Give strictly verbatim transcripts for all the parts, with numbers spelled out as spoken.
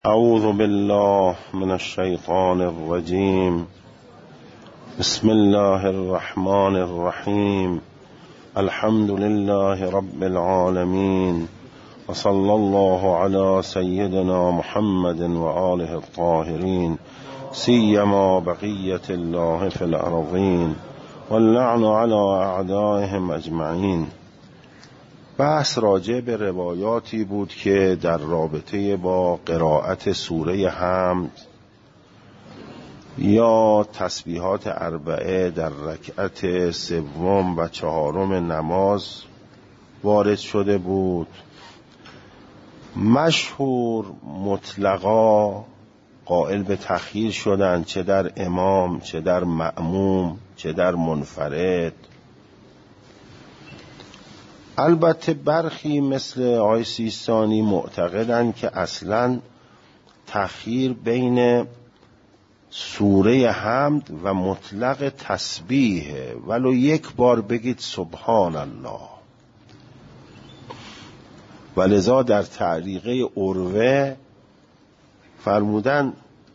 اعوذ بالله من الشیطان الرجیم. بسم الله الرحمن الرحیم. الحمد لله رب العالمین و صلی الله علی سیدنا محمد و آله الطاهرین سیما بقیة الله فی الارضین واللعن علی اعدائهم اجمعین. بحث راجع به روایاتی بود که در رابطه با قرائت سوره حمد یا تسبیحات اربعه در رکعت سوم و چهارم نماز وارد شده بود. مشهور مطلقا قائل به تخییر شدند، چه در امام، چه در مأموم، چه در منفرد. البته برخی مثل آقای سیستانی معتقدند که اصلاً تخییر بین سوره حمد و مطلق تسبیحه، ولو یک بار بگید سبحان الله. ولذا در تعلیقه عروه فرمودن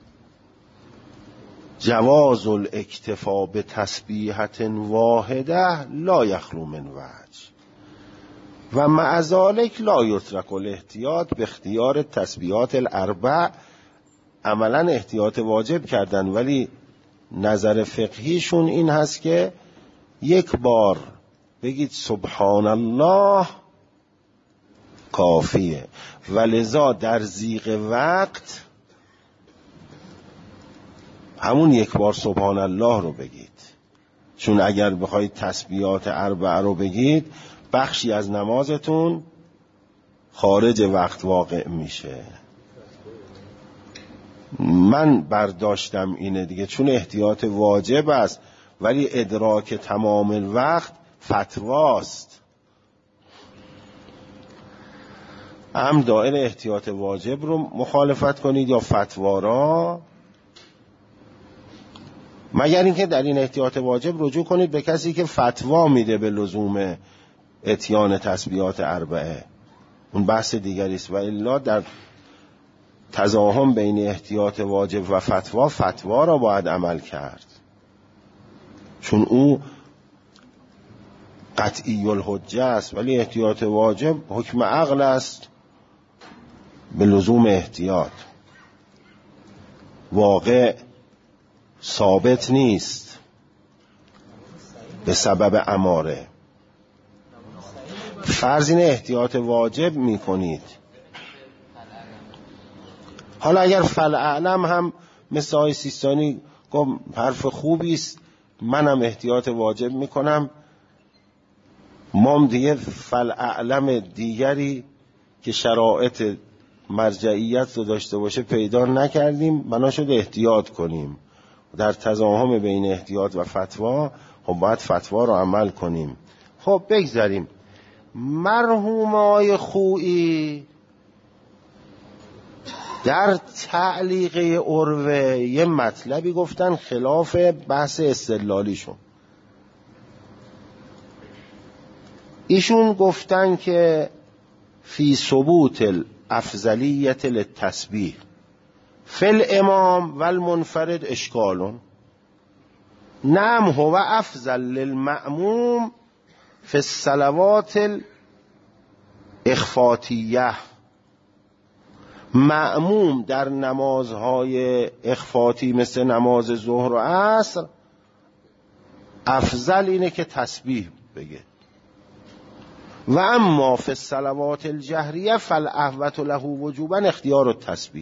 جواز الاکتفا به تسبیحت واحده لا یخلو من وجه و مع ذلک لا یترک الاحتیاط به اختیار تسبیحات الاربع. عملا احتیاط واجب کردن، ولی نظر فقهیشون این هست که یک بار بگید سبحان الله کافیه. ولذا در ضیق وقت همون یک بار سبحان الله رو بگید، چون اگر بخواید تسبیحات اربع رو بگید بخشی از نمازتون خارج وقت واقع میشه. من برداشتم اینه دیگه، چون احتیاط واجب است ولی ادراک تمام الوقت فتواست. هم دائر احتیاط واجب رو مخالفت کنید یا فتوا را، مگر اینکه در این احتیاط واجب رجوع کنید به کسی که فتوا میده به لزوم اتیان تسبیحات اربعه، اون بحث دیگری است. و الا در تزاحم بین احتیاط واجب و فتوا، فتوا را باید عمل کرد، چون او قطعی الحجه است، ولی احتیاط واجب حکم عقل است به لزوم احتیاط. واقع ثابت نیست به سبب اماره. فرض این احتیاط واجب می کنید. حالا اگر فلاعلم هم مثل آقای سیستانی گفت حرف خوبی است، منم احتیاط واجب می کنم، ما دیگه فلاعلم دیگری که شرایط مرجعیت رو داشته باشه پیدا نکردیم، بنا شد احتیاط کنیم. در تزاحم بین احتیاط و فتوا خب باید فتوا رو عمل کنیم. خب بگذاریم. مرحوم آقای خویی در تعلیقه عروه یه مطلبی گفتن خلاف بحث استدلالیشون. ایشون گفتن که فی ثبوت الافضلیت للتسبیح فی الامام و المنفرد اشکالون، نعم هو افضل للمأموم فی الصلوات الاخفاتیه. مأموم در نمازهای اخفاتی مثل نماز ظهر و عصر افضل اینه که تسبیح بگه، و اما فی الصلوات الجهریه فالاحوط له وجوبا اختیار التسبیح.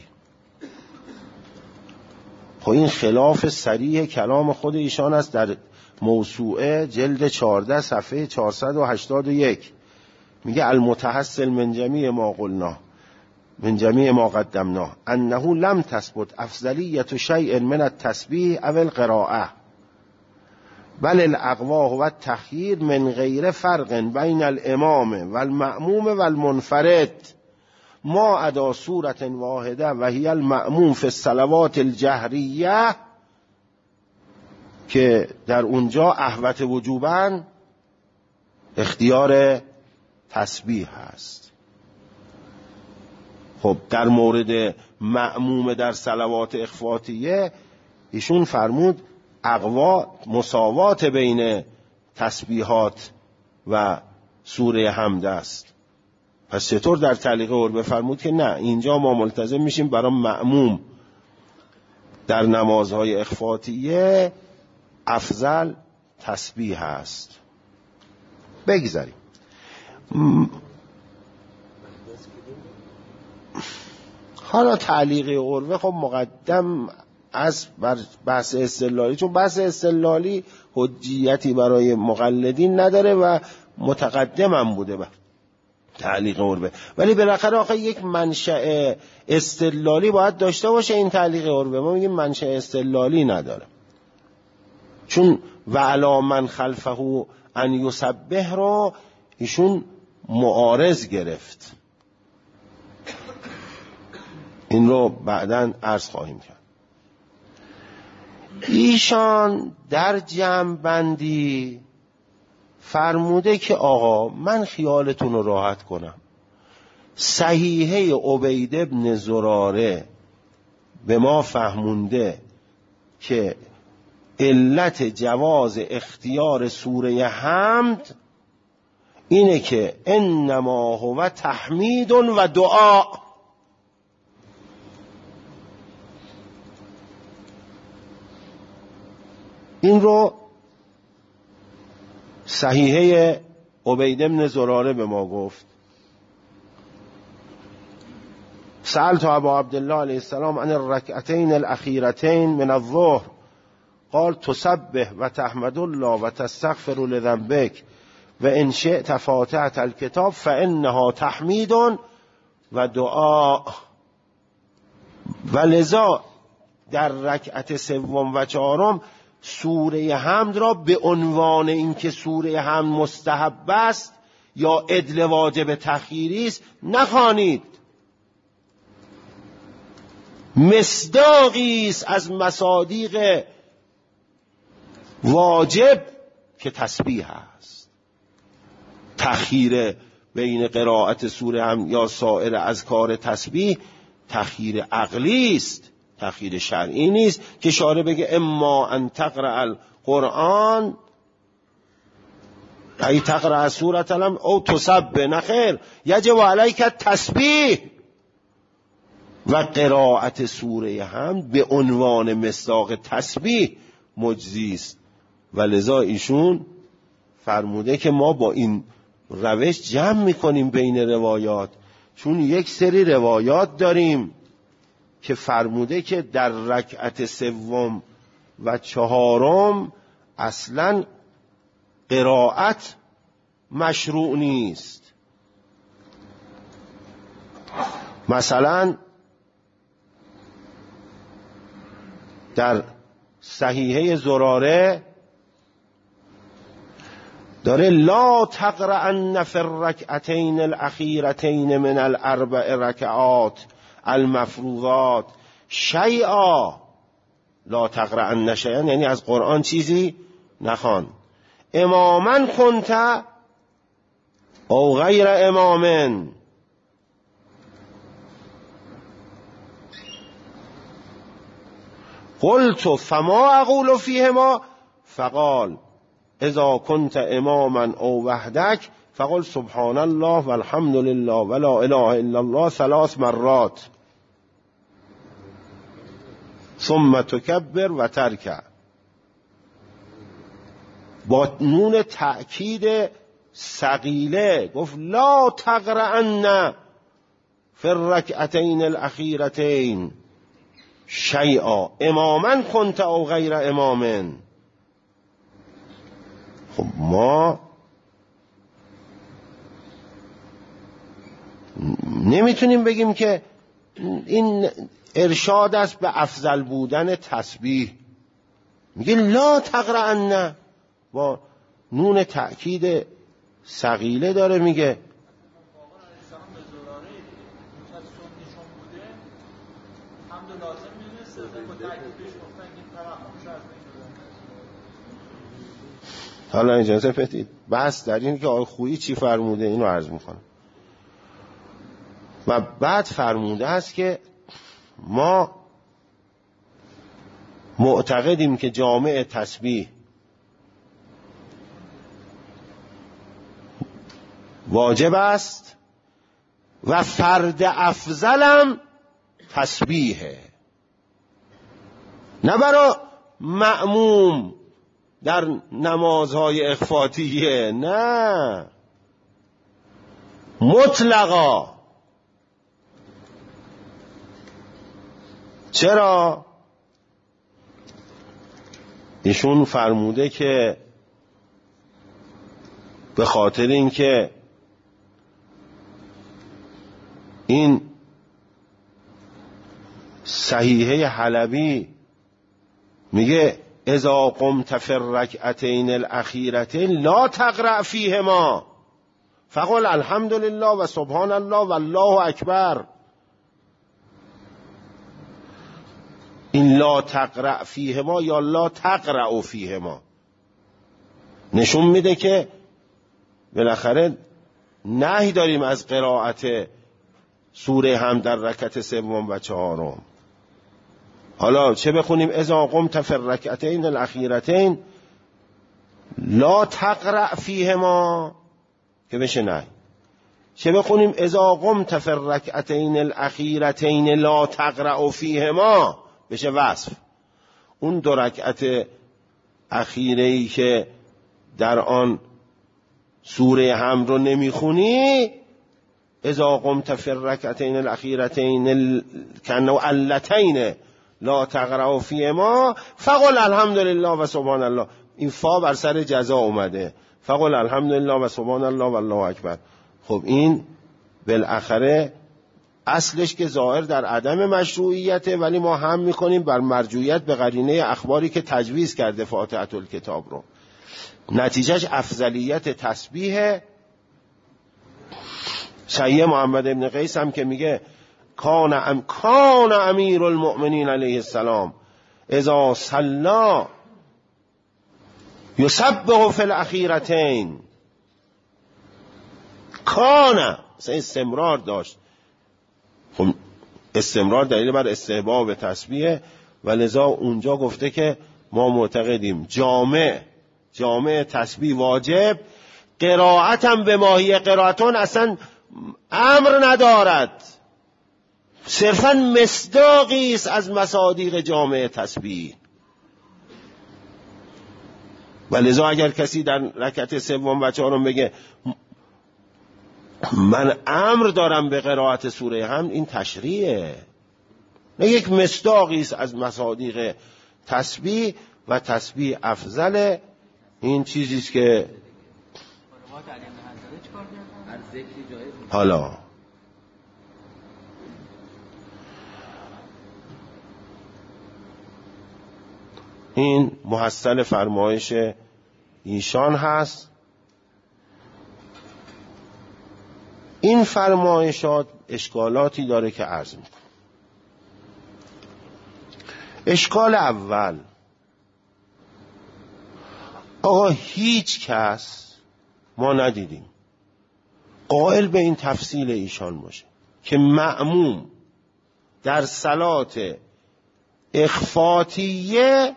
خب این خلاف صریح کلام خود ایشان است در موسوعه جلد چهارده صفحه چهارصد و هشتاد و یک. میگه المتحصل من جمیع ما قلنا من جمیع ما قدمنا انه لم تثبت افضلیت شیء من التسبیح او القراءه بل الاقوا هو التخییر من غیر فرق بین الامام و المأموم و المنفرد ما ادا صورت واحده و هی المأموم فی الصلوات الجهریه، که در اونجا احوط وجوباً اختیار تسبیح هست. خب در مورد مأموم در صلوات اخفاتیه، ایشون فرمود اقوا مساوات بین تسبیحات و سوره حمد است. پس چطور در تعلیق عربه فرمود که نه، اینجا ما ملتزم میشیم برای مأموم در نمازهای اخفاتیه افضل تسبیح است. بگذاریم. حالا تعلیق عربه خب مقدم از بحث استدلالی، چون بحث استدلالی حجیتی برای مقلدین نداره و متقدم هم بوده به تعلیق عربه، ولی بالاخره آخه یک منشأ استدلالی باید داشته باشه این تعلیق عربه. ما میگیم منشأ استدلالی نداره، چون وعلا من خلفه ان یسبح رو ایشون معارض گرفت. این رو بعداً عرض خواهیم کرد. ایشان در جمع بندی فرموده که آقا من خیالتون رو راحت کنم، صحیحه عبید ابن زراره به ما فهمونده که علت جواز اختیار سوره حمد اینه که انما هو تحمید و دعا. این رو صحیحه عبید ابن زراره به ما گفت. سألت ابا عبدالله علیه السلام عن الرکعتین الاخیرتین من الظهر قال تسبح و تحمد الله و تستغفر لذنبک و ان شئت فاتحة الكتاب فانها تحمید و دعا. و لذا در رکعت سوم و چهارم سوره حمد را به عنوان اینکه سوره حمد مستحب است یا عدل واجب تخییری است نخوانید. مصداقی است از مصادیق واجب که تسبیح است. تخییر بین قرائت سوره حمد یا سایر اذکار تسبیح تخییر عقلی است، تخییر شرعی نیست که شارع بگه اما ان تقرأ القرآن ای تقرأ سورة الحمد او تسبح. نخیر، یجب علیک التسبیح. و قرائت سوره حمد به عنوان مصداق تسبیح مجزی است. و لذا ایشون فرموده که ما با این روش جمع میکنیم بین روایات، چون یک سری روایات داریم که فرموده که در رکعت سوم و چهارم اصلا قرائت مشروع نیست. مثلا در صحیحه زراره داره لا تقرأن فی الرکعتین الاخیرتین من الاربع رکعات المفروضات شیئا. لا تقرأن شیئا یعنی از قرآن چیزی نخوان. اماما کنت او غیر امامن. قلت فما اقول فیهما فقال اذا كنت اماما او وحدك فقل سبحان الله والحمد لله ولا اله الا الله ثلاث مرات ثم تكبر و ترکع. با نون تأکید ثقیله گفت لا تقرأن فی الرکعتین الاخیرتین شیئا اماما کنت او غیر امامن. خب ما نمیتونیم بگیم که این ارشاد است به افضل بودن تسبیح. میگه لا تقرأن با نون تأکید ثقیله داره میگه. حالا اجازه بدید بس در این که آقای خویی چی فرموده اینو عرض میکنم. و بعد فرموده است که ما معتقدیم که جامع تسبیح واجب است و فرد افضلم تسبیحه، نه برای مأموم در نمازهای اخفاتیه، نه، مطلقا. چرا؟ ایشون فرموده که به خاطر اینکه این صحیحه حلبی میگه اذا قمت فی الرکعتین الاخیرتین لا تقرأ فیهما فقل الحمدلله و سبحان الله و الله اکبر. این لا تقرأ فیهما یا لا تقرأ فیهما نشون میده که بالاخره نهی داریم از قرائت سوره هم در رکعت سوم و چهارم. حالا چه بخونیم؟ اذا قمت فی الرکعتین الاخیرتین لا تقرأ فیهما که بشه نهی، چه بخونیم؟ اذا قمت فی الرکعتین الاخیرتین لا تقرأ فیهما بشه وصف. اون دو رکعت اخیره‌ای که در آن سوره هم رو نمیخونی، اذا قمت فی الرکعتین الاخیرتین کانه علتین لا تقرأ فیهما فقل الحمدلله و سبحان الله. این فا بر سر جزا اومده، فقل الحمدلله و سبحان الله و الله اکبر. خب این بالاخره اصلش که ظاهر در عدم مشروعیته، ولی ما هم میکنیم بر مرجوعیت به قرینه اخباری که تجویز کرده فاتحه الکتاب رو. نتیجهش افضلیت تسبیح. سید محمد ابن قیس هم که میگه کان ام کان امیر المؤمنین علیه السلام اذا صلی یسبح فی الاخیرتین، کان استمرار داشت. خب استمرار دلیل بر استحباب تسبیح و لذا اونجا گفته که ما معتقدیم جامع جامع تسبیح واجب، قرائتم به ماهی قرائتون اصلا امر ندارد، صرفا مصداقی است از مصادیق جامع تسبیح. و لذا اگر کسی در رکعت سوم و چهارم بگه من امر دارم به قرائت سوره حمد، این تشریعه، نه یک مصداقی است از مصادیق تسبیح و تسبیح افضل. این چیزی است که حالا این محصل فرمایش ایشان هست. این فرمایشات اشکالاتی داره که عرض میکنم. اشکال اول، آقا هیچ کس ما ندیدیم قائل به این تفصیل ایشان باشه که مأموم در صلات اخفاتیه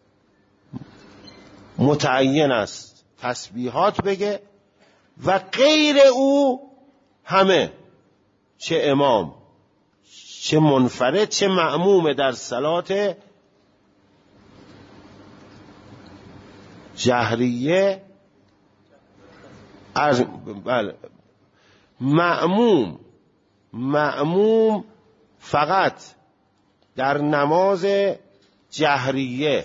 متعین است تسبیحات بگه و غیر او همه، چه امام چه منفرد چه مأموم در صلات جهریه از بله مأموم مأموم فقط در نماز جهریه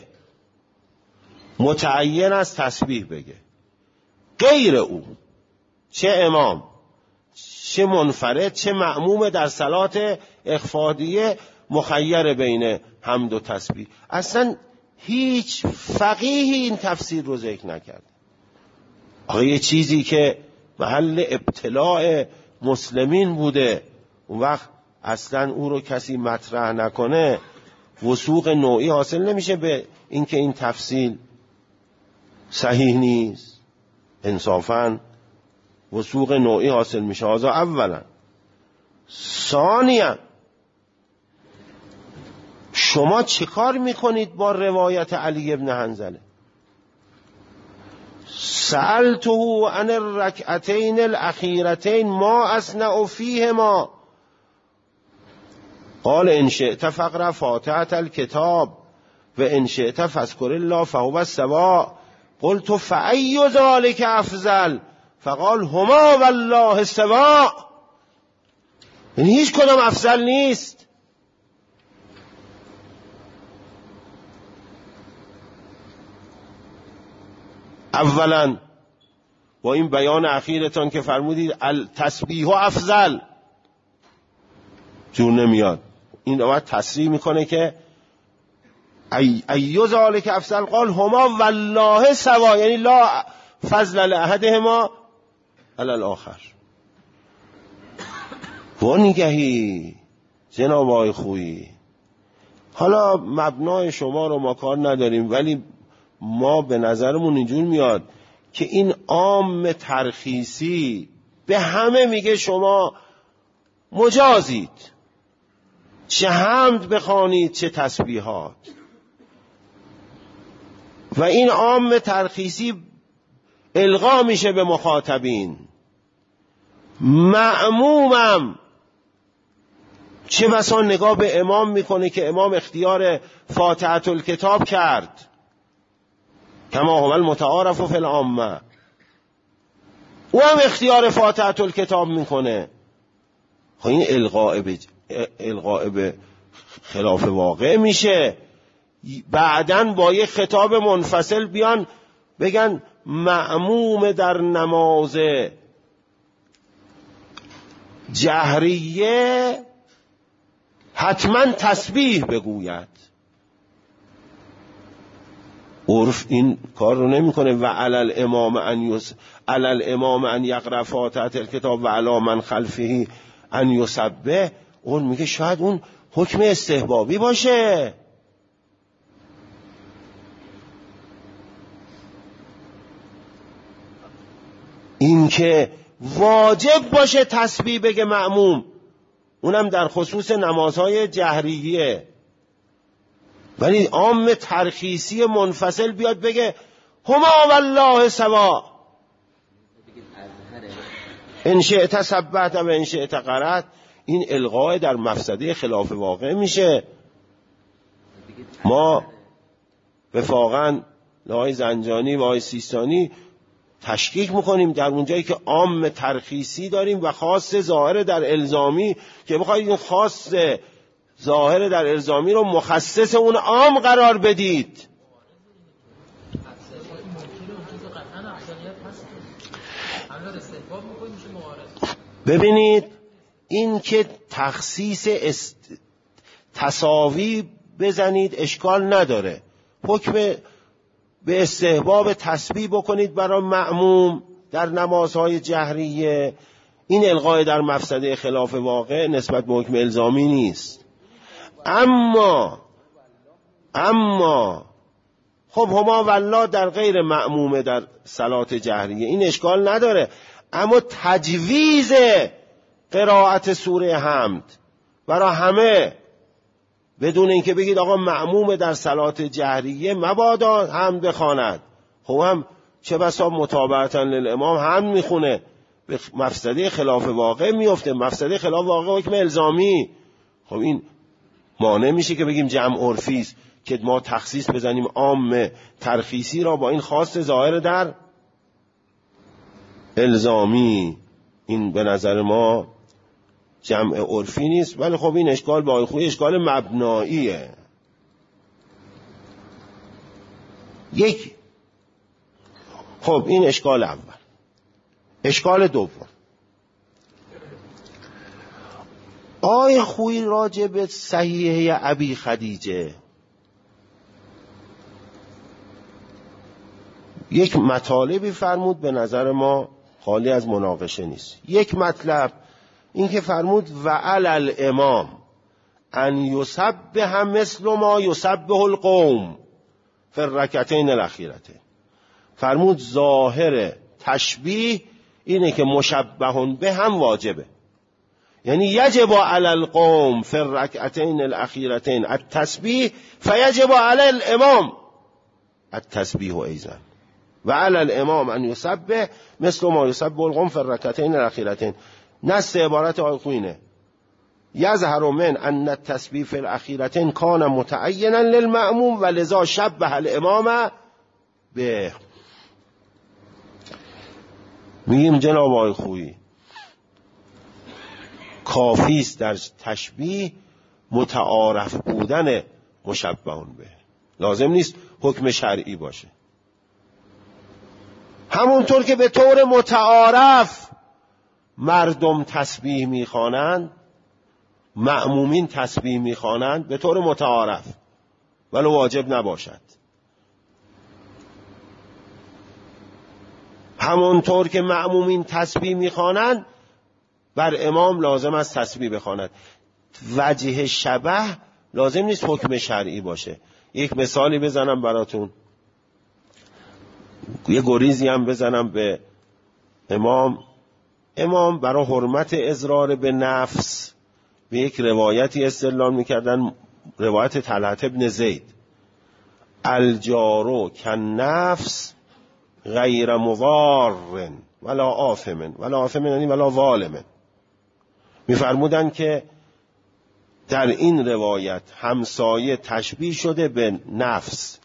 متعین است تسبیح بگه، غیر او چه امام چه منفرد چه مأموم در صلات اخفادیه مخیر بین حمد و تسبیح. اصلا هیچ فقیهی این تفسیر رو ذکر نکرد. آقا یه چیزی که محل ابتلاع مسلمین بوده، اون وقت اصلا او رو کسی مطرح نکنه وثوق نوعی حاصل نمیشه به اینکه این تفصیل صحیح نیست. انصافاً وثوق نوعی حاصل میشه. هذا اولا. ثانیا شما چه کار میکنید با روایت علی ابن حنظله؟ سألته عن الرکعتین الاخیرتین ما اصنع فیهما قال ان شئت فاقرأ فاتحة الكتاب و ان شئت فاذكر الله فهو السواء قلت فأي ذلك افضل فقال هما والله سواء. یعنی هیچ کدام افضل نیست. اولا با این بیان اخیرتان که فرمودید التسبیح افضل جور نمیاد. این رو باید تصریح میکنه که ای ایو ذالک افضل قال هما والله سوا، یعنی لا فضل لاحدهما علی الاخر. و نگهی جناب آقای خویی، حالا مبنای شما رو ما کار نداریم، ولی ما به نظرمون اینجور میاد که این عام ترخیصی به همه میگه شما مجازید، چه حمد بخوانید چه تسبیحات. و این عام ترخیصی القا میشه به مخاطبین. مأمومم چه بسا نگاه به امام میکنه که امام اختیار فاتحة الکتاب کرد کما هو المتعارف فی العامه، او هم اختیار فاتحة الکتاب میکنه. خب این القاء به القاء به خلاف واقع میشه. بعداً با یک خطاب منفصل بیان بگن مأموم در نماز جهریه حتما تسبیح بگوید. عرف این کار رو نمیکنه. و علی الامام ان یس علی الامام ان یقرأ فاتحة الکتاب و علی من خلفه ان یسبح. اون میگه شاید اون حکم استحبابی باشه. این که واجب باشه تسبیح بگه مأموم، اونم در خصوص نمازهای جهریه. ولی عام ترخیصی منفصل بیاد بگه هما والله سوا، ان شئت سبحت و ان شئت قرأت. این الغاء در مفسده خلاف واقع میشه. ما وفاقاً آقای زنجانی و آقای سیستانی تشکیک میکنیم در اونجایی که عام ترخیصی داریم و خاص ظاهر در الزامی، که بخواید این خاص ظاهر در الزامی رو مخصص اون عام قرار بدید. ببینید این که تخصیص است... تساوی بزنید اشکال نداره. حکم به استحباب تسبیح بکنید برای مأموم در نمازهای جهریه، این الغای در مفسده خلاف واقع نسبت به حکم الزامی نیست. اما اما خب هما والله در غیر مأمومه در صلات جهریه، این اشکال نداره. اما تجویز قرائت سوره حمد برای همه بدون اینکه بگید آقا مأموم در صلات جهریه مبادا حمد بخواند، خب هم چه بسا متابعتا للامام حمد میخونه، به مفسده خلاف واقع میفته. مفسده خلاف واقع حکم الزامی. خب این مانع میشه که بگیم جمع عرفی است که ما تخصیص بزنیم عام ترخیصی را با این خاص ظاهر در الزامی. این به نظر ما جمع عرفی نیست. ولی خب این اشکال با آقای خویی اشکال مبناییه. یک خب این اشکال اول. اشکال دوم، آقای خویی راجع به صحیحه ابی خدیجه یک مطالبی فرمود به نظر ما خالی از مناقشه نیست. یک مطلب این که فرمود و علی الامام ان یسبح مثل ما یسبح القوم فی الرکعتین الاخیرتین. فرمود ظاهر تشبیه اینه که مشبهون به هم واجبه، یعنی یجب علی القوم فی الرکعتین الاخیرتین التسبیح فیجب علی الامام التسبیح ایضا و علی الامام ان یسبح مثل ما یسبح القوم فی الرکعتین الاخیرتین. نص عبارت آیه خوینه یظهر من ان التسبیح فی الاخیرتین کان متعینا للمأموم و لذا شبه الامام به. میگیم جناب آقای خویی کافی است در تشبیه متعارف بودن مشبهون به، لازم نیست حکم شرعی باشه. همونطور که به طور متعارف مردم تسبیح میخوانند، مأمومین تسبیح میخوانند به طور متعارف ولو واجب نباشد، همونطور که مأمومین تسبیح میخوانند بر امام لازم است تسبیح بخواند. وجه شبه لازم نیست حکم شرعی باشه. یک مثالی بزنم براتون، یه گریزی هم بزنم به امام. امام برای حرمت اضرار به نفس به یک روایتی استدلال میکردن، روایت طلحة ابن زید، الجارو کالنفس غیر مضار ولا آثم ولا آثم یعنی ولا ظالم. میفرمودن که در این روایت همسایه تشبیه شده به نفس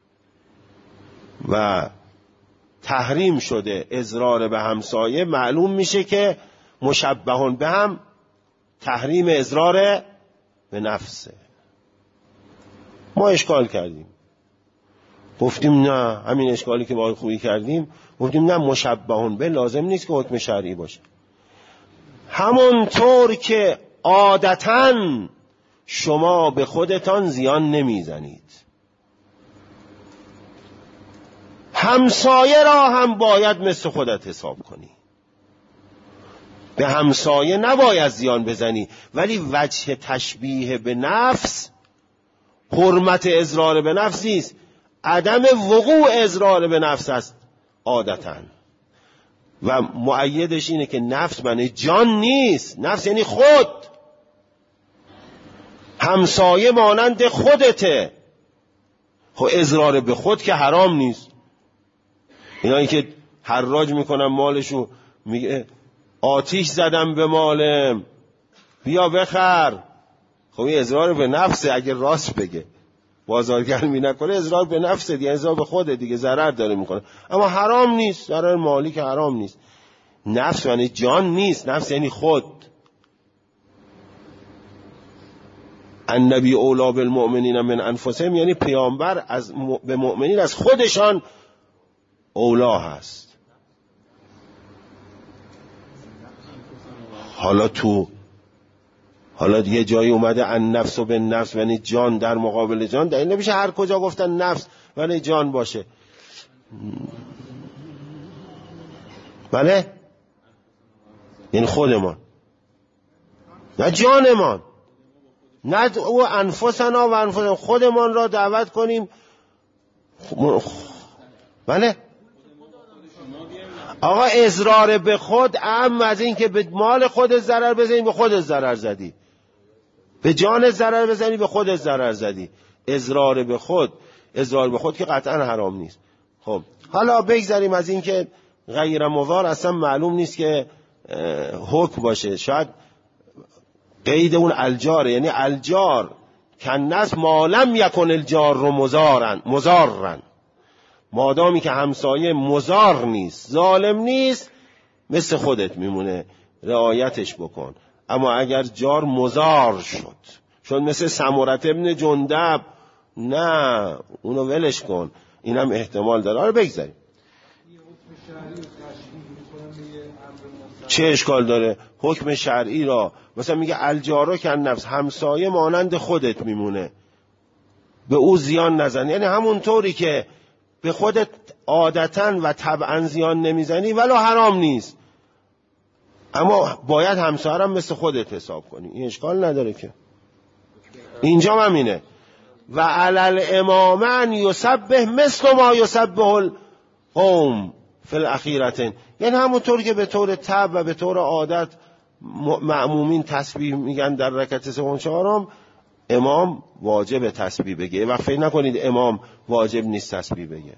و تحریم شده اضرار به همسایه، معلوم میشه که مشبهون به هم تحریم اضرار به نفسه. ما اشکال کردیم، گفتیم نه، همین اشکالی که ما خوبی کردیم، گفتیم نه، مشبهون به لازم نیست که حکم شرعی باشه. همونطور که عادتاً شما به خودتان زیان نمیزنید، همسایه را هم باید مثل خودت حساب کنی. به همسایه نباید زیان بزنی، ولی وجه تشبیه به نفس حرمت اضرار به نفس نیست، عدم وقوع اضرار به نفس است عادتاً. و مؤیدش اینه که نفس معنی جان نیست، نفس یعنی خود. همسایه مانند خودته. خب اضرار به خود که حرام نیست. اینایی که حراج میکنن مالشو، میگه آتیش زدم به مالم بیا بخر، خب این اضرار به نفسه. اگه راست بگه بازارگرمی نکنه اضرار به نفسه دیگه، اضرار به خوده دیگه، ضرر داره میکنه، اما حرام نیست، ضرر مالی که حرام نیست. نفس یعنی جان نیست، نفس یعنی خود. النبی اولی بالمؤمنین من انفسهم یعنی پیامبر از م... به مؤمنین از خودشان اولا هست. حالا تو حالا یه جایی اومده ان نفس و به نفس یعنی جان در مقابل جان، در این نمیشه هر کجا گفتن نفس ولی جان باشه. بله یعنی خودمان، نه جانمان، نه او انفسنا و انفسنا، خودمان را دعوت کنیم. بله آقا اضرار به خود اهم از این که به مال خودت ضرر بزنی به خودت ضرر زدی، به جانت ضرر بزنی به خودت ضرر زدی. اضرار به خود، اضرار به خود که قطعا حرام نیست. خب حالا بگذاریم از این که غیر مضار اصلا معلوم نیست که حکم باشه، شاید قید اون الجاره، یعنی الجار کنس مالم یکن الجار رو مزارن مزارن، مادامی که همسایه مزار نیست، ظالم نیست، مثل خودت میمونه، رعایتش بکن. اما اگر جار مزار شد شد مثل سمرة ابن جندب، نه اونو ولش کن، اینم احتمال داره. آره بگذاریم. چه اشکال داره حکم شرعی را مثلا میگه الجارو کن نفس، همسایه مانند خودت میمونه، به او زیان نزن، یعنی همون طوری که به خودت عادتاً و طبعاً زیان نمیزنی ولو حرام نیست، اما باید همسایه هم مثل خودت حساب کنی. این اشکال نداره که. اینجا هم اینه و علی الامام ان یسبح مثل ما یسبح القوم فی الاخیرتین، یعنی همونطور که به طور طبع و به طور عادت مأمومین تسبیح میگن در رکعت سوم چهارم، امام واجب تسبیح بگه. و فکر نکنید امام واجب نیست تسبیح بگه.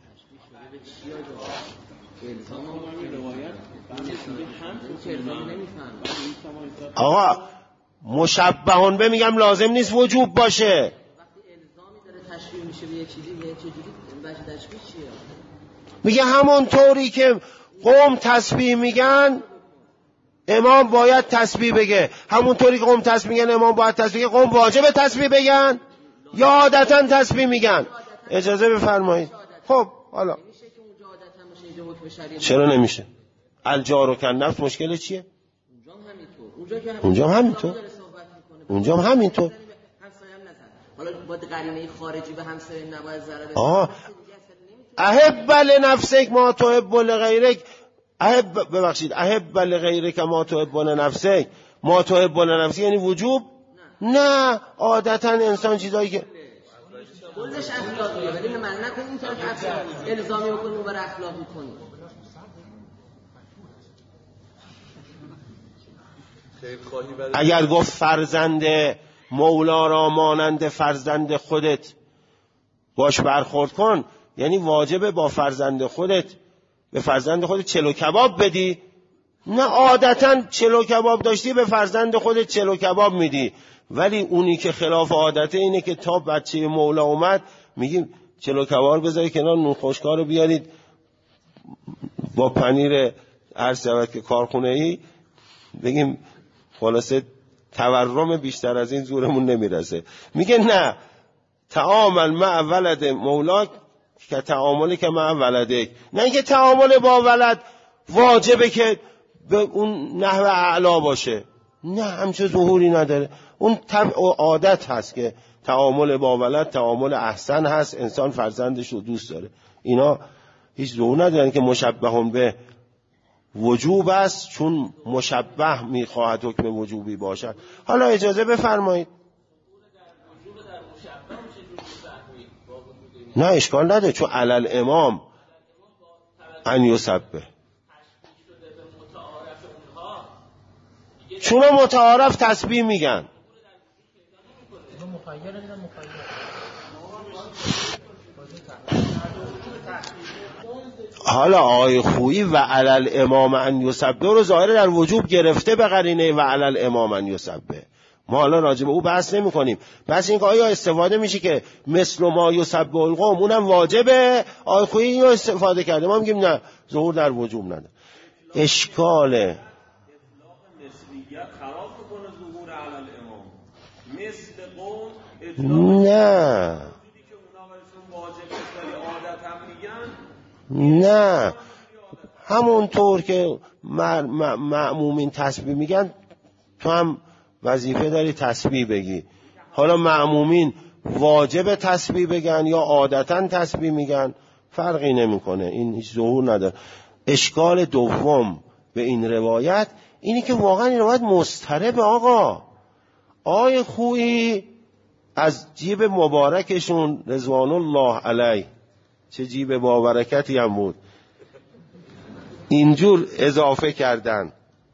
آقا مشبهون به میگم لازم نیست وجوب باشه. وقتی الزامی داره تشبیه میشه به یه چیزی، یه چیزی وجه تشبیه چیه؟ میگه همون طوری که قوم تسبیح میگن امام باید تسبیح بگه، همون طوری که قوم تسبیح میگن امام باید تسبیح بگه. قوم واجب تسبیح بگن یا عادتا تسبیح میگن؟ اجازه بفرمایید. خب حالا چرا نمیشه؟ الجار و کنفس مشکل چیه؟ اونجا هم همینطور، اونجا هم همینطور. حالا با قرینه خارجی به همسایه نباید ضرر بزنه. آه احب لنفسک ما تحب لغیرک، احب ببخشید احب لغیرک ما تحب لنفسک، ما تحب لنفسک یعنی وجوب؟ نه، عادتا انسان چیزایی که خودش اخلاقیه ولی من نکنیم این طرف الزامی بکنیم و بر اخلاقی کنیم. اگر گفت فرزند مولا را مانند فرزند خودت باش برخورد کن، یعنی واجبه با فرزند خودت به فرزند خودت چلو کباب بدی؟ نه، عادتا چلو کباب داشتی به فرزند خودت چلو کباب میدی. ولی اونی که خلاف عادته اینه که تا بچه مولا اومد میگیم چلو کباب بذاری کنار، نون خشکا رو بیارید با پنیر هر شود که کارخونه ای، بگیم خلاصه تورم بیشتر از این زورمون نمیرسه. میگه نه، تعامل مع ولد مولاک که تعاملی که مع ولدک. نه اینکه تعامل با ولد واجبه که به اون نحو اعلا باشه، نه، همچه ظهوری نداره. اون طبع و عادت هست که تعامل با ولد تعامل احسن هست، انسان فرزندش رو دوست داره. اینا هیچ ظهور ندارن که مشبهون به وجوب است، چون مشبه میخواهد حکم وجوبی باشد. حالا اجازه بفرمایید. نه اشکال نداره، چون علل امام ان یسبه، چون متعارف تسبیح میگن. حالا آقای خویی و علل امام ان یسبه رو ظاهر در وجوب گرفته به قرینه و علل امام ان یسبه. ما حالا راجع به او بحث نمی کنیم. بس این که آیا استفاده میشه که مثل ما یسبه القوم اونم واجبه، آقای خویی اینو استفاده کرده، ما میگیم نه، ظهور در وجوب نداره. اشکاله نه نه، همونطور که مأمومین تسبیح میگن تو هم وظیفه داری تسبیح بگی. حالا مأمومین واجب تسبیح بگن یا عادتا تسبیح میگن فرقی نمیکنه، این هیچ ظهور نداره. اشکال دوم به این روایت اینی که واقعا این روایت مضطربه. آقا آقای خویی از جیب مبارکشون رضوان الله علیه، چه جیب بابرکتی هم بود، اینجور اضافه کردن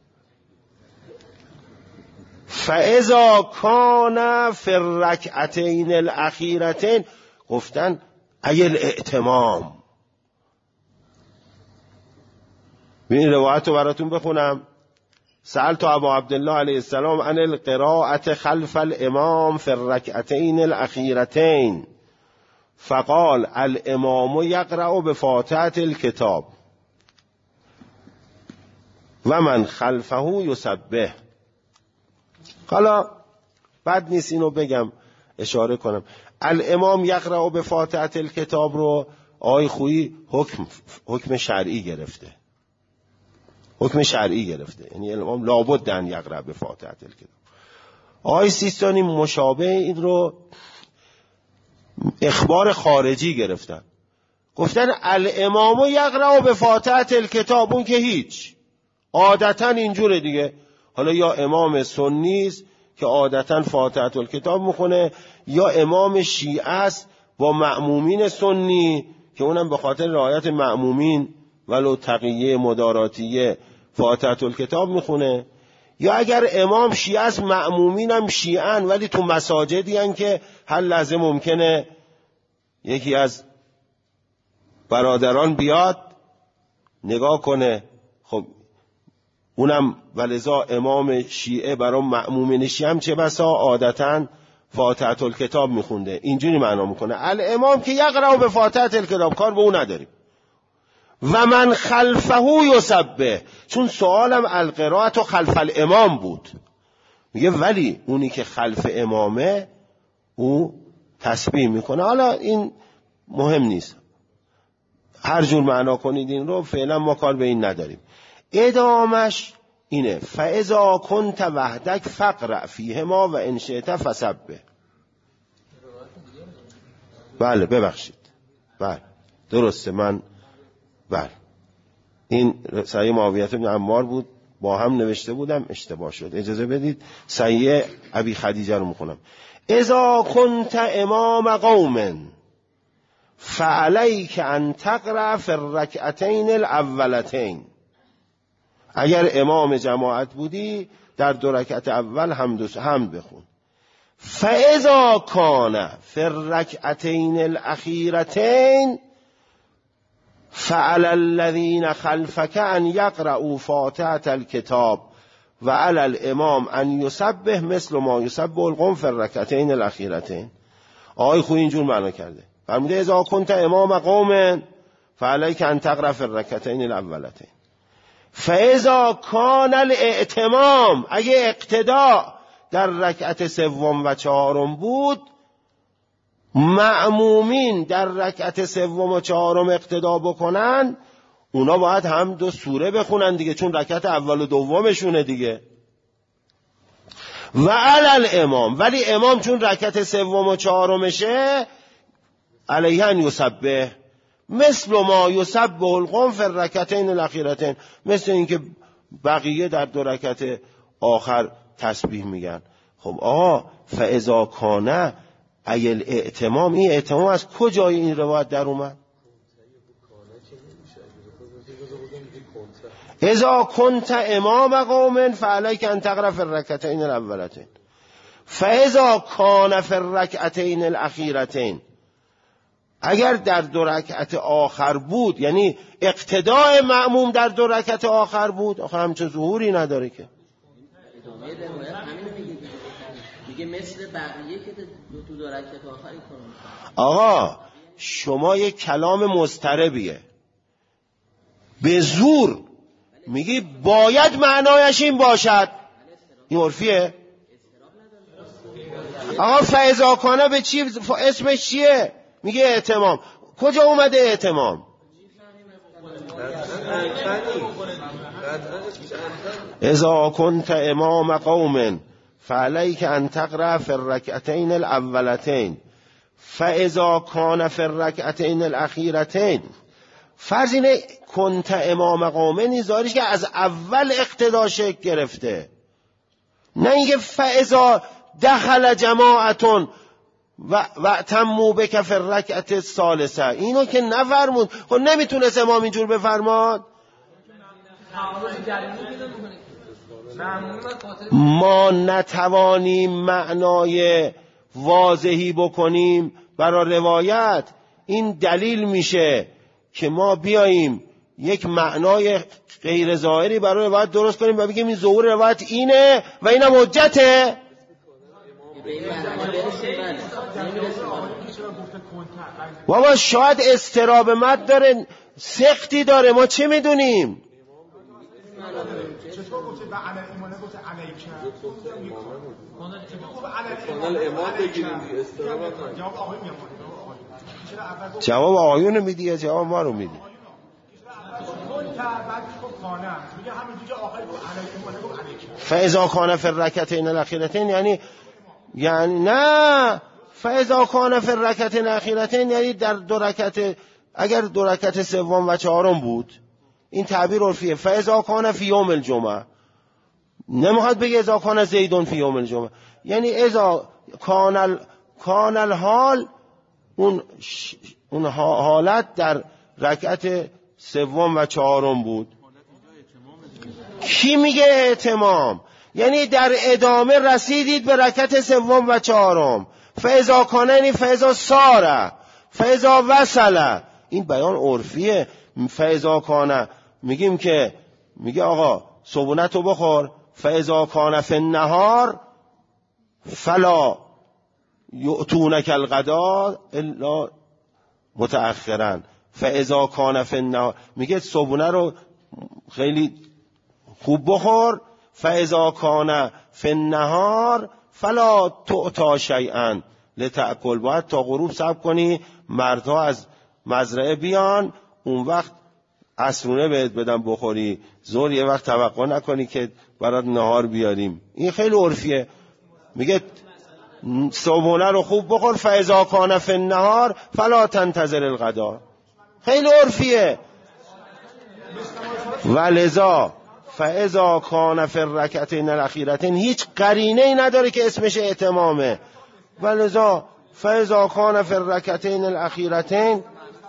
فاذا کان فی الرکعتین الاخیرتین، گفتن ای الائتمام. این روایت رو براتون بخونم. سألت ابا عبدالله علیه السلام عن القراءة خلف الامام فی الرکعتین الاخیرتین فقال الامام یقرأ بفاتحة الكتاب و من خلفه یسبح. حالا بد نیست اینو بگم، اشاره کنم. الامام یقرأ بفاتحة الكتاب رو آقای خویی حکم حکم شرعی گرفته، حکم شرعی گرفته، یعنی الامام لابد ان یقرأ بفاتحة الكتاب. آقای سیستانی مشابه این رو اخبار خارجی گرفتن، گفتن الامام یقرأ بفاتحة الكتاب، اون که هیچ، عادتا اینجوره دیگه. حالا یا امام سنی است که عادتا فاتحة الکتاب میخونه، یا امام شیعه است با مأمومین سنی که اونم به خاطر رعایت مأمومین ولو تقیه مداراتیه فاتحة الکتاب میخونه، یا اگر امام شیعه است مأمومین هم شیعن ولی تو مساجدی هن که هر لحظه ممکنه یکی از برادران بیاد نگاه کنه، خب اونم ولذا امام شیعه برای مأمومین شیعه هم چه بسا عادتاً فاتحه الکتاب میخونده، اینجوری معنا میکنه الامام که یقرأ به فاتحه الکتاب، کار به اون نداریم. و من خلفه یسبح، چون سوالم القرائت و خلف الامام بود، میگه ولی اونی که خلف امامه او تسبیح میکنه. حالا این مهم نیست، هر جور معنا کنید این رو، فعلا ما کار به این نداریم. ادامش اینه فاذا کنت وحدک فقرأ فیهما و ان شئت فسبح. بله ببخشید، بله درسته، من بله این صحیح معاویه بن عمار بود، با هم نوشته بودم اشتباه شد، اجازه بدید صحیح ابی خدیجه رو میخونم. اذا کنت امام قوم فعلیک ان تقرأ فی الرکعتین الاولتین، اگر امام جماعت بودی در دو رکعت اول حمد حمد بخون. فاذا کان فی الرکعتین الاخیرتین فعلی الذین خلفک ان یقرأوا فاتحة الکتاب و علی الامام ان یسبح مثل ما یسبح القوم فی الرکعتین الاخیرتین. آقای خوی اینجور معنا کرده، فرموده اذا کنت امام قوم فعلیک ان تقرأ فی الرکعتین الاولتین. فاذا کان الاعتمام، اگه اقتدا در رکعت سوم و چهارم بود، مأمومین در رکعت سوم و چهارم اقتدا بکنن، اونا باید هم دو سوره بخونن دیگه، چون رکعت اول و دومشونه دیگه. و علی الامام، ولی امام چون رکعت سوم و چهارمشه، علیه ان یسبح مثل ما یسبح القوم فی الرکعتین الاخیرتین، مثل اینکه بقیه در دو رکعت آخر تسبیح میگن. خب آقا فاذا کان ایل اعتمام، این اعتمام از کجای این روایت در اومد؟ اذا کنت امام قوم فعلیک ان تقرأ فی الرکعتین الاولتین فاذا کان فی الرکعتین الاخیرتین، اگر در دو رکعت آخر بود، یعنی اقتداء مأموم در دو رکعت آخر بود، آخر همچه ظهوری نداره که. میگه مثل بقیه که تو دو رکعت آخری کنن. آقا شما یک کلام مضطربیه، به زور میگی باید معنایش این باشد، این عرفیه؟ آقا فاذا کان به چی اسمش چیه؟ میگه اعتمام، کجا اومده اعتمام؟ اذا کنت امام قوم فعلیک ان تقرأ فی الرکعتین الاولتین فاذا کان فی الرکعتین الاخیرتین. فرض اینه کنت امام قوم نیزاریش که از اول اقتدا شکل گرفته، نه اینکه فاذا دخل جماعتون و و تمو بک فی الرکعت الثالثه، اینو که نفرمود. خب نمیتونست امام اینجور بفرماد؟ ما نتوانیم معنای واضحی بکنیم برای روایت، این دلیل میشه که ما بیاییم یک معنای غیر ظاهری برای روایت درست کنیم و بگیم این ظهور روایت اینه و اینم حجته. بابا شاید استراب مد داره، سختی داره، ما چه میدونیم؟ چطور گفته و علی ایمانه گفته علیکه کانال امام بگیریم دیگه، استراب جواب آقای میامونه. جواب آقایون میدی یا جواب ما رو میدی؟ فاذا کان فی الرکعتین الاخیرتین، یعنی یعنی نه، فاذا کان فی الرکعتین الاخیرتین یعنی در دو رکعت، اگر دو رکعت سوم و چهارم بود، این تعبیر عرفیه. فاذا کان فی یوم الجمعه، نمیخواد بگه اذا کان زیدون فی یوم الجمعه، یعنی اذا کان ال... کان الحال، اون ش... اون حالت در رکعت سوم و چهارم بود. کی میگه اعتمام؟ یعنی در ادامه رسیدید به رکعت سوم و چهارم. فاذا کان یعنی فاذا ساره، فاذا وصل. این بیان عرفیه. فاذا کان میگیم که میگه آقا صبونتو بخور، فاذا کان فی النهار فلا یؤتونک الغدا الا متأخرا. فاذا کان فی النهار میگه صبونه رو خیلی خوب بخور. فاذا کان فی النهار فلا تعطی شیئا لتأکل. باید تا غروب صبر کنی مردها از مزرعه بیان، اون وقت عصرونه بهت بدن بخوری، ظهر یه وقت توقع نکنی که برات نهار بیاریم. این خیلی عرفیه. میگه صبحونه رو خوب بخور. فاذا کان فی النهار فلا تنتظر الغدا. خیلی عرفیه. ولذا فاذا کان فی الرکعتین الاخیرتین هیچ قرینه ای نداره که اسمش اتمامه. ولذا فاذا کان فی الرکعتین الاخیرتین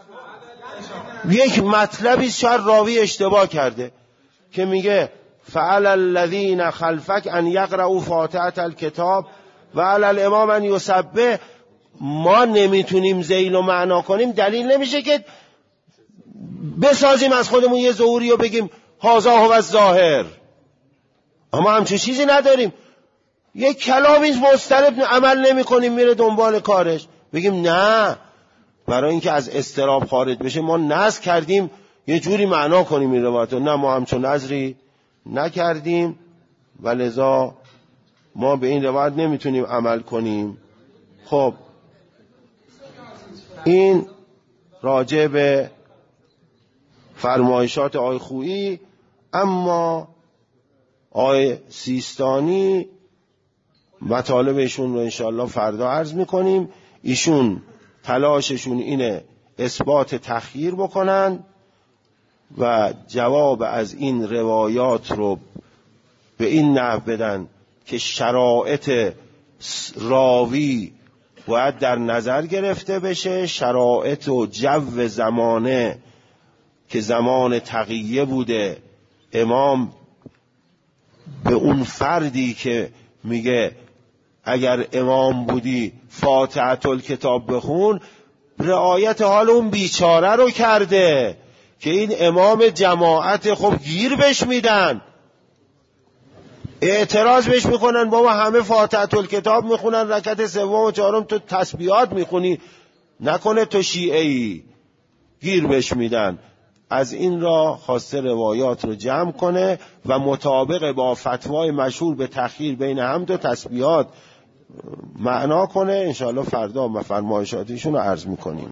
یک مطلبی شاید راوی اشتباه کرده که میگه فعل الذین خلفک ان یقرؤوا فاتحه الکتاب و علی الامام ان یسبح. ما نمیتونیم ذیل و معنا کنیم، دلیل نمیشه که بسازیم از خودمون یه ظهوری و بگیم هذا هو الظاهر. اما همچون چیزی نداریم. یک کلامی مضطرب عمل نمی کنیم میره دنبال کارش، بگیم نه برای اینکه از اضطراب خارج بشه ما نظر کردیم یه جوری معنا کنیم این روایت. نه، ما همچون نظری نکردیم و لذا ما به این روایت نمیتونیم عمل کنیم. خب این راجع به فرمایشات آقای خویی. اما آقای سیستانی مطالب ایشون رو انشاءالله فردا عرض میکنیم. ایشون تلاششون اینه اثبات تخییر بکنن و جواب از این روایات رو به این نحو بدن که شرایط راوی باید در نظر گرفته بشه، شرایط و جو زمانه که زمان تقیه بوده. امام به اون فردی که میگه اگر امام بودی فاتحه الکتاب بخون، رعایت حال اون بیچاره رو کرده که این امام جماعت خب گیر بش میدن، اعتراض بهش میکنن بابا همه فاتحه الکتاب میخونن، رکعت سوم و چهارم تو تسبیحات میخونی، نکنه تو شیعه‌ای، گیر بش میدن. از این را خواسته روایات رو جمع کنه و مطابق با فتوای مشهور به تخییر بین حمد و تسبیحات معنا کنه. انشاءالله فردا فرمایشاتیشون رو عرض میکنیم.